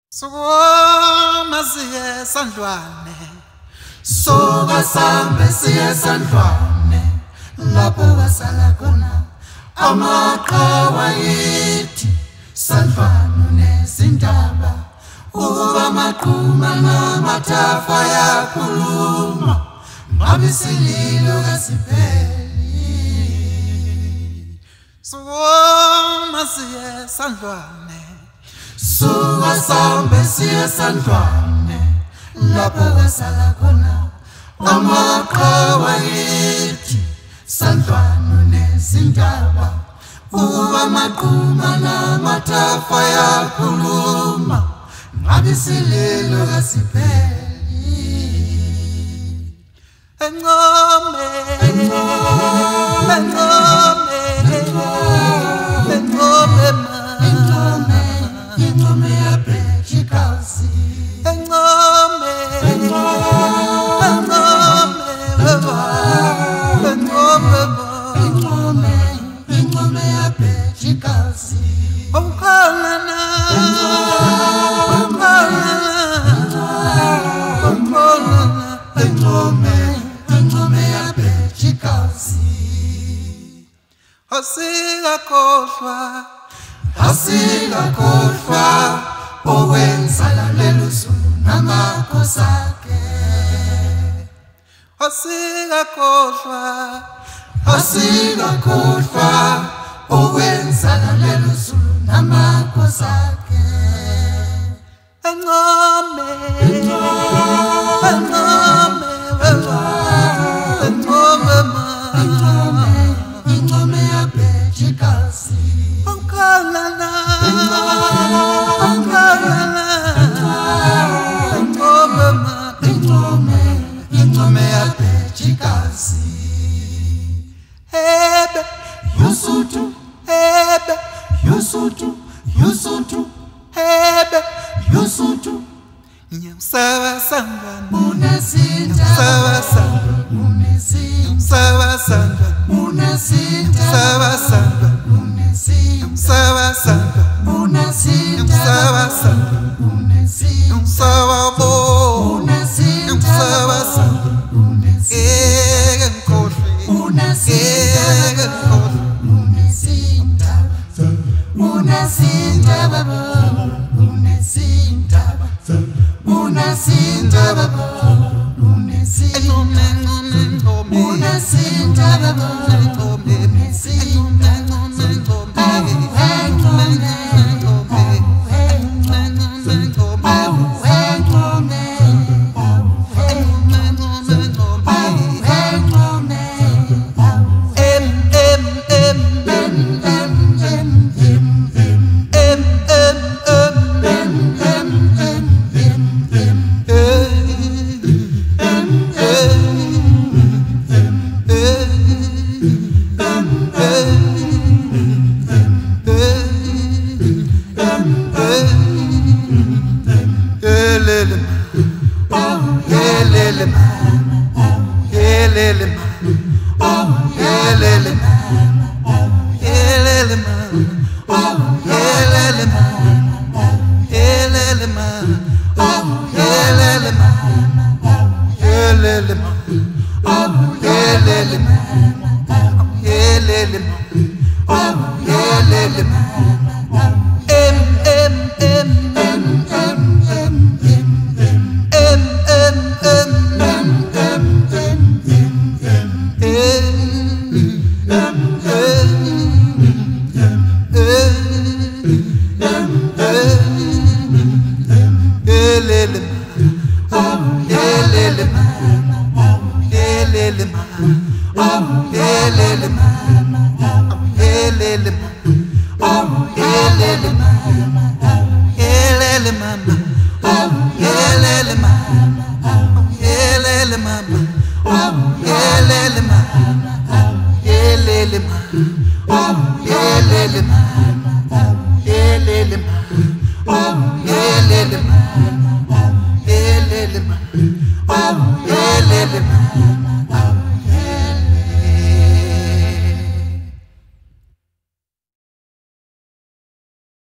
Sukuma siye sandlwane, soka sambe siye sandlwane, lapho wasala khona amaqhawe yithi sandlwane nezindaba, ukuba maqhuma namathafa yakhuluma, ngabe sililo kasipheli. Sukuma siye sandlwane, suka sambe siye sandlwane, lapho wasala khona amaqhawe yithi sandlwane nezindaba, ukuba maqhuma namathafa yakhuluma, ngabe sililo kasipheli. Encome, encome, encome, encome, encome, encome yabrejikazi. Encome, encome, encome, encome, encome yabrejikazi. Omkhalana, asikakhohlwa, asikakhohlwa okwenza lelo zulu namakhosi akhe. Asikakhohlwa, asikakhohlwa okwenza lelo zulu namakhosi akhe. Encome, encome, encome, encome, encome yabrejikazi. Omkhalana, omkhalana, encome, encome, encome yabrejikazi. Hebe, Yusutu, hebe, Yusutu, Yusutu, hebe, Yusutu. Nyamsaba sangana, unesinta, nyamsaba sangana, unesinta, nyamsaba sangana, unesinta, nyamsaba sangana, unesinta, nyamsaba sangana, unesinta, nyamsaba sangana, unesinta, nyamsaba bo, unesinta, nyamsaba sangana, unesinta, nkhohlwe, unesinta, nkhohlwe, unesinta, unesinta baba, unesinta, unesinta baba, unesinta, unesinta baba, unesinta, yeah,